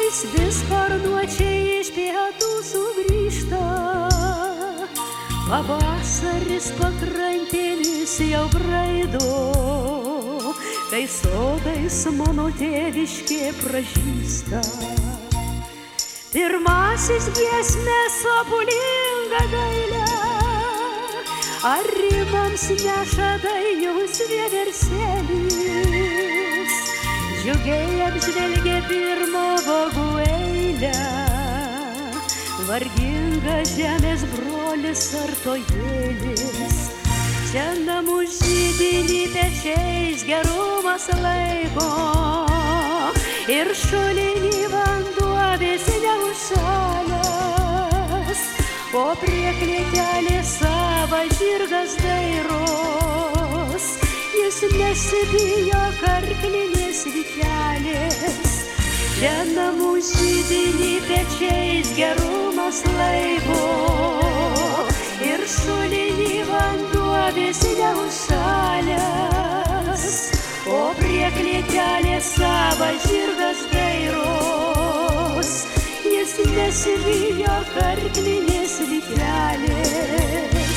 vis sparnuočiai iš pietų sugrįžta. Pavasaris pakrantėmis jau braido, kai sodais mano tėviškė pražįsta. Pirmasis giesmė sopulinga gailė, arimams neša dainiaus vieversėlis. Džiugiai apžvelgė pirmą vagų eilę, varginga žemės brolis artojėlis. Čia namų židinį pečiais gerumas laiko, ir šulinį vanduo vis neužšalęs, o prie klėtelės sava žirgas dairos. Jis nesibijo karklinės vytelės, čia namų židinį pečiais gerumas laiko, ir šulinį vanduo vis neužšalęs, o prie klėtelės sava žirgas dairos. Jis nesibijo karklinės vytelės.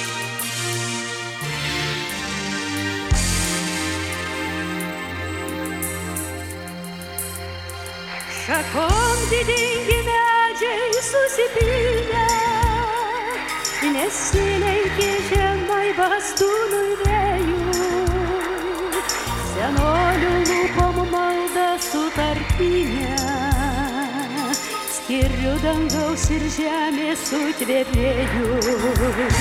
Šakom didingi medžiai susipynę, nesilenkė žemai bastūnui vėjui. Senolių lūpom malda sutartinė, skiriu dangaus ir žemės sutvėpėjui.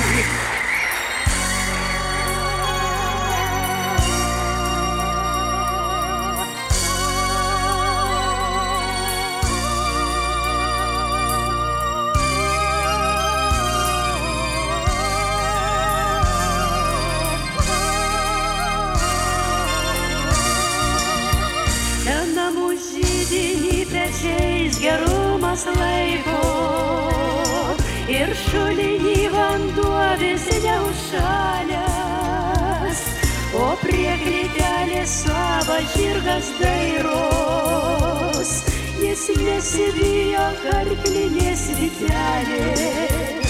Pečiais gerumas laiko, ir šulinį vanduo vis neužšalęs, o prie klėtelės sava žirgas dairos. Jis nesibijo karklinės vytelės.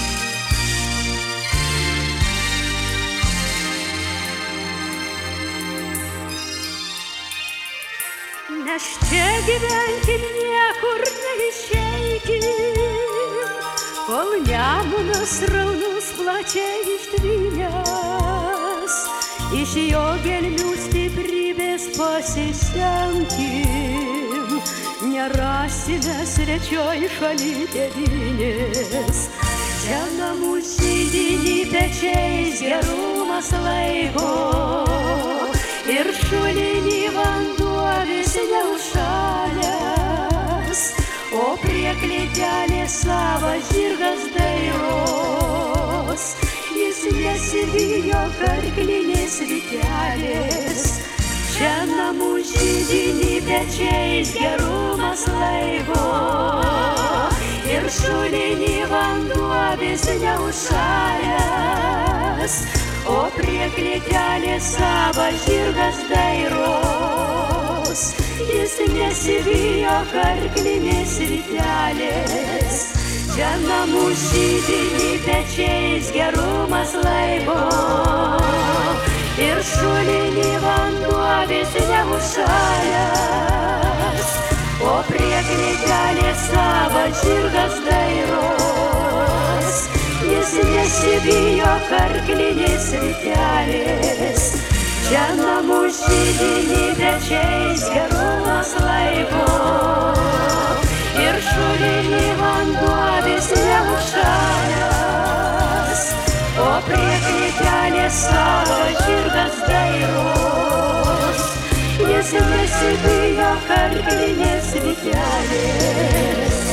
Nes čia gyvenkim, niekur neišeikim, kol Nemunas sraunus plačiai ištvynęs. Iš jo gelmių stiprybės pasisemkim, nerasime svečioj šaly tėvynės. Čia namų židinį pečiais gerumas laiko, ir šulinį vanduo vis neužšalęs, o prie klėtelės sava žirgas dairos. Jis nesibijo karklinės vytelės. Čia namų židinį pečiais gerumas laiko, ir šulinį vanduo vis neužšalęs, o prie klėtelės sava žirgas dairos. Jis nesibijo karklinės vytelės. Čia namų židinį pečiais gerumas laiko, ir šulinį vanduo vis neužšalęs, o prie klėtelės sava žirgas dairos. Jis nesibijo karklinės vytelės. Čia namų židinį pečiais gerumas laiko, ir šulinį vanduo vis neužšalęs, o prie klėtelės sava žirgas dairos. Jis nesibijo karklinės vytelės.